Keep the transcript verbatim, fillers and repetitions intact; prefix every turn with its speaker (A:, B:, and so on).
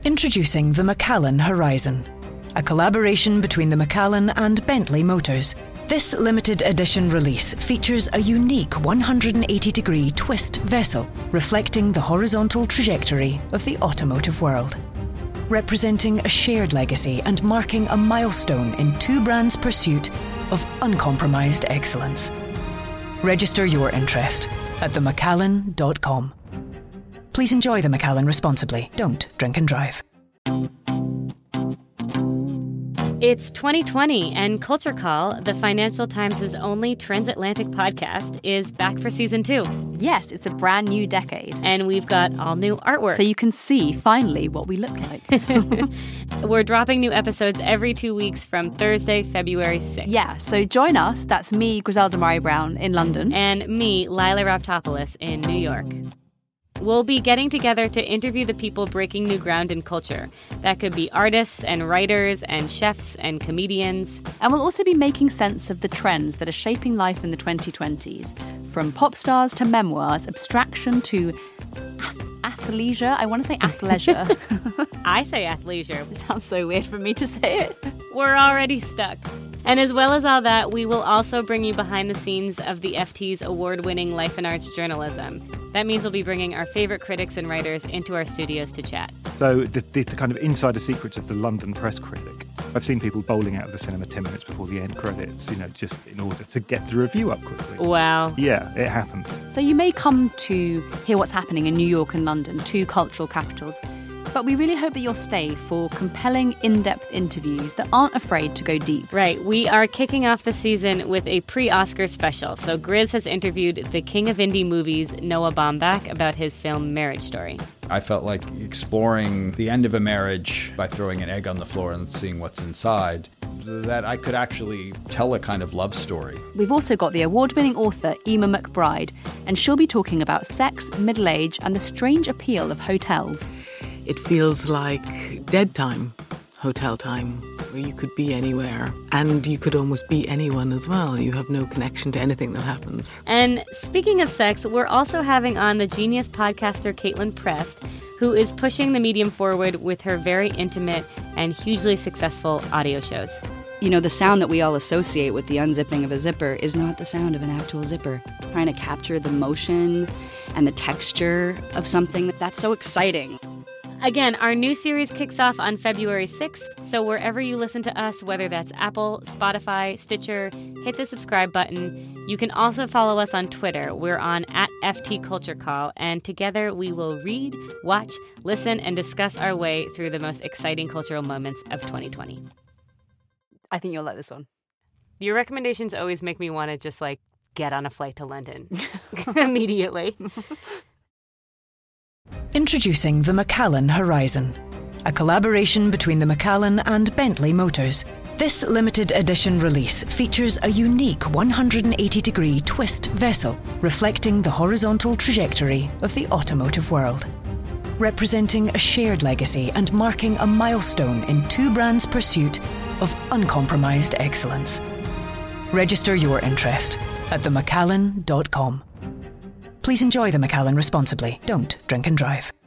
A: Introducing the Macallan Horizon, a collaboration between the Macallan and Bentley Motors. This limited edition release features a unique one hundred eighty degree twist vessel reflecting the horizontal trajectory of the automotive world, representing a shared legacy and marking a milestone in two brands' pursuit of uncompromised excellence. Register your interest at the macallan dot com. Please enjoy the Macallan responsibly. Don't drink and drive.
B: It's twenty twenty, and Culture Call, the Financial Times' only transatlantic podcast, is back for season two.
C: Yes, it's a brand new decade.
B: And we've got all new artwork.
C: So you can see, finally, what we look like.
B: We're dropping new episodes every two weeks from Thursday, February sixth.
C: Yeah, so join us. That's me, Griselda Murray Brown, in London.
B: And me, Lila Raptopoulos, in New York. We'll be getting together to interview the people breaking new ground in culture. That could be artists and writers and chefs and comedians.
C: And we'll also be making sense of the trends that are shaping life in the twenty twenties. From pop stars to memoirs, abstraction to ath- athleisure. I want to say athleisure.
B: I say athleisure.
C: It sounds so weird for me to say it.
B: We're already stuck. And as well as all that, we will also bring you behind the scenes of the F T's award-winning Life and Arts journalism. That means we'll be bringing our favorite critics and writers into our studios to chat.
D: So the, the, the kind of insider secrets of the London press critic. I've seen people bowling out of the cinema ten minutes before the end credits, you know, just in order to get the review up quickly.
B: Wow.
D: Yeah, it happened.
C: So you may come to hear what's happening in New York and London, two cultural capitals. But we really hope that you'll stay for compelling, in-depth interviews that aren't afraid to go deep.
B: Right. We are kicking off the season with a pre-Oscar special. So Grizz has interviewed the king of indie movies, Noah Baumbach, about his film Marriage Story.
E: I felt like exploring the end of a marriage by throwing an egg on the floor and seeing what's inside, that I could actually tell a kind of love story.
C: We've also got the award-winning author, Emma McBride, and she'll be talking about sex, middle age, and the strange appeal of hotels.
F: It feels like dead time, hotel time, where you could be anywhere. And you could almost be anyone as well. You have no connection to anything that happens.
B: And speaking of sex, we're also having on the genius podcaster Caitlin Prest, who is pushing the medium forward with her very intimate and hugely successful audio shows.
G: You know, the sound that we all associate with the unzipping of a zipper is not the sound of an actual zipper. Trying to capture the motion and the texture of something, that's so exciting.
B: Again, our new series kicks off on February sixth, so wherever you listen to us, whether that's Apple, Spotify, Stitcher, hit the subscribe button. You can also follow us on Twitter. We're on at F T Culture Call, and together we will read, watch, listen, and discuss our way through the most exciting cultural moments of twenty twenty.
C: I think you'll like this one.
B: Your recommendations always make me want to just, like, get on a flight to London immediately.
A: Introducing the Macallan Horizon, a collaboration between the Macallan and Bentley Motors. This limited edition release features a unique one hundred eighty degree twist vessel reflecting the horizontal trajectory of the automotive world, representing a shared legacy and marking a milestone in two brands' pursuit of uncompromised excellence. Register your interest at the macallan dot com. Please enjoy the Macallan responsibly. Don't drink and drive.